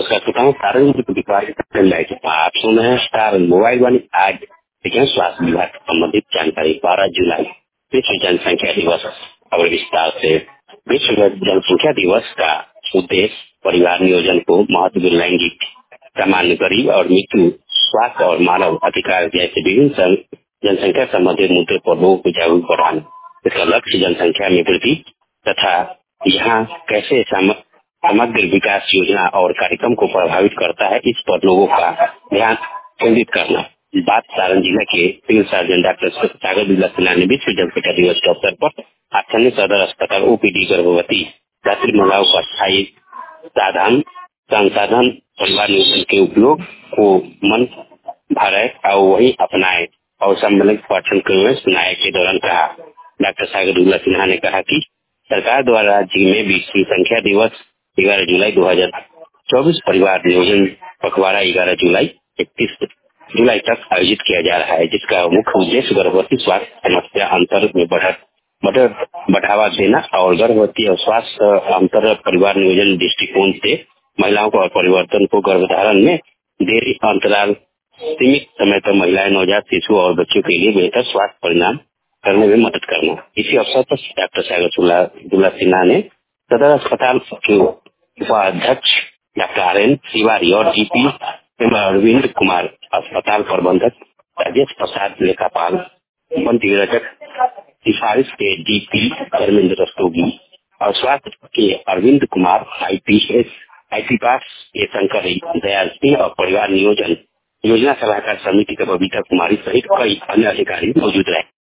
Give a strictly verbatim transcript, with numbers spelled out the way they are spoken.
नमस्कार श्रोताओं, हूँ सार्वजनिक विकास लाइट आप सुन रहे हैं स्टार मोबाइल वाली। आज देखिए स्वास्थ्य विभाग से संबंधित जानकारी। बारह जुलाई विश्व जनसंख्या दिवस। और विस्तार से विश्व जनसंख्या दिवस का उद्देश्य परिवार नियोजन को महत्व, लैंगिक सामान्य, गरीब और मृत्यु, स्वास्थ्य और मानव अधिकार जैसे विभिन्न सं- जनसंख्या संबंधित मुद्दे पर लोगों को जागरूक बढ़ाना। इसका लक्ष्य जनसंख्या में वृद्धि तथा यहाँ कैसे सम- समग्र विकास योजना और कार्यक्रम को प्रभावित करता है, इस पर लोगों का ध्यान केंद्रित करना। बात सारण जिला के civil surgeon doctor Sagar Dulla Sinha ने विश्व जनसंख्या दिवस के अवसर पर स्थानीय सदर अस्पताल ओपीडी गर्भवती दात्री महिलाओं को अस्थायी साधन संसाधन परिवार नियोजन के उपयोग को मन भरे और वही अपनाए और सम्मिलित पाठन में सुनाए के दौरान कहा। डॉक्टर सागर दुल्ला सिन्हा ने कहा कि सरकार द्वारा राज्य में विश्व संख्या दिवस ग्यारह जुलाई दो हजार चौबीस, परिवार नियोजन पखवाड़ा ग्यारह जुलाई इकतीस जुलाई तक आयोजित किया जा रहा है, जिसका मुख्य उद्देश्य गर्भवती स्वास्थ्य समस्या अंतर में बढ़ बढ़- बढ़ावा देना और गर्भवती और स्वास्थ्य अंतर परिवार नियोजन दृष्टिकोण से महिलाओं को और परिवर्तन को गर्भधारण में देरी अंतराल सीमित समय तक महिलाएं, नवजात शिशु और बच्चों के लिए बेहतर स्वास्थ्य परिणाम करने में मदद करना। इसी अवसर पर डॉक्टर सागर दुल्ला दुल्ला सिन्हा ने सदर अस्पताल के उपाध्यक्ष डॉक्टर आर एन तिवारी और जीपी अरविंद कुमार, अस्पताल प्रबंधक राजेश प्रसाद लेखापाल, वन रजक सिफारिश के डीपी धर्मेंद्र रस्तोगी और स्वास्थ्य के अरविंद कुमार, आईपीएस आईपीपास के शंकर दयाल सिंह और परिवार नियोजन योजना सलाहकार समिति के बबीता कुमारी सहित कई अन्य अधिकारी मौजूद रहे।